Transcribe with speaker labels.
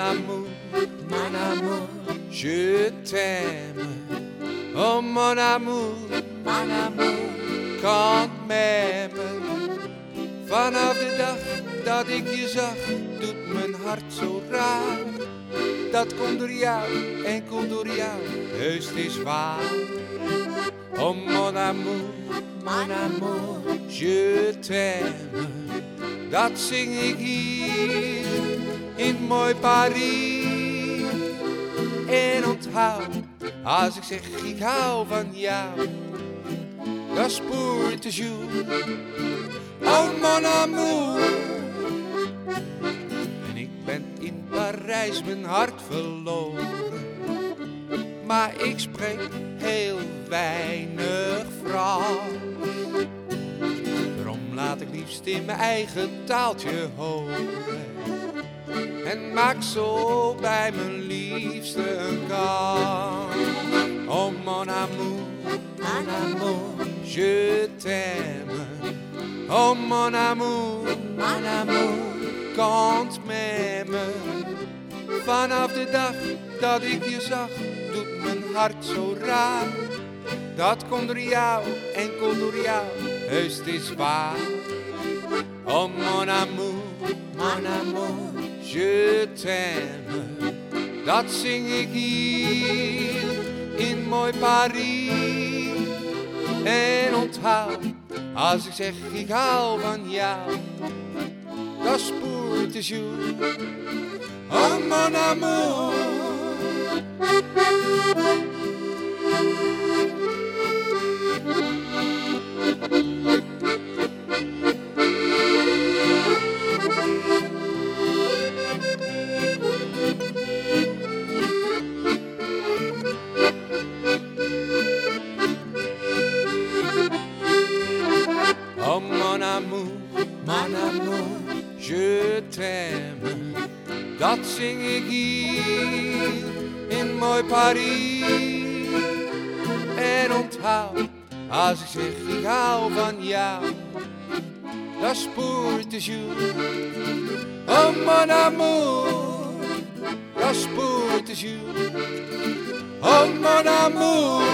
Speaker 1: mon amour, je t'aime. Oh mon amour, quand même. Vanaf de dag dat ik je zag, doet mijn hart zo raar. Dat komt door jou, enkel door jou, heus het is waar. Oh mon amour, je t'aime. Dat zing ik hier in mooi Parijs. En onthoud, als ik zeg ik hou van jou, dat is pour toujours. Oh mon amour. En ik ben in Parijs mijn hart verloren, maar ik spreek heel weinig Frans. Daarom laat ik liefst in mijn eigen taaltje horen en maak zo bij mijn liefste een kans. Oh mon amour, je t'aime. Oh mon amour, quand même. Vanaf de dag dat ik je zag, doet mijn hart zo raar. Dat komt door jou, enkel door jou, heus het is waar. Oh mon amour, je t'aime. Dat zing ik hier in mooi Parijs. En onthoud, als ik zeg ik hou van jou, dat is pour toujours. Oh mon amour. Oh mon amour, je t'aime. Dat zing ik hier in mooi Parijs. En onthoud, als ik zeg ik hou van jou, dat is pour toujours. Oh mon amour, dat is pour toujours. Oh mon amour.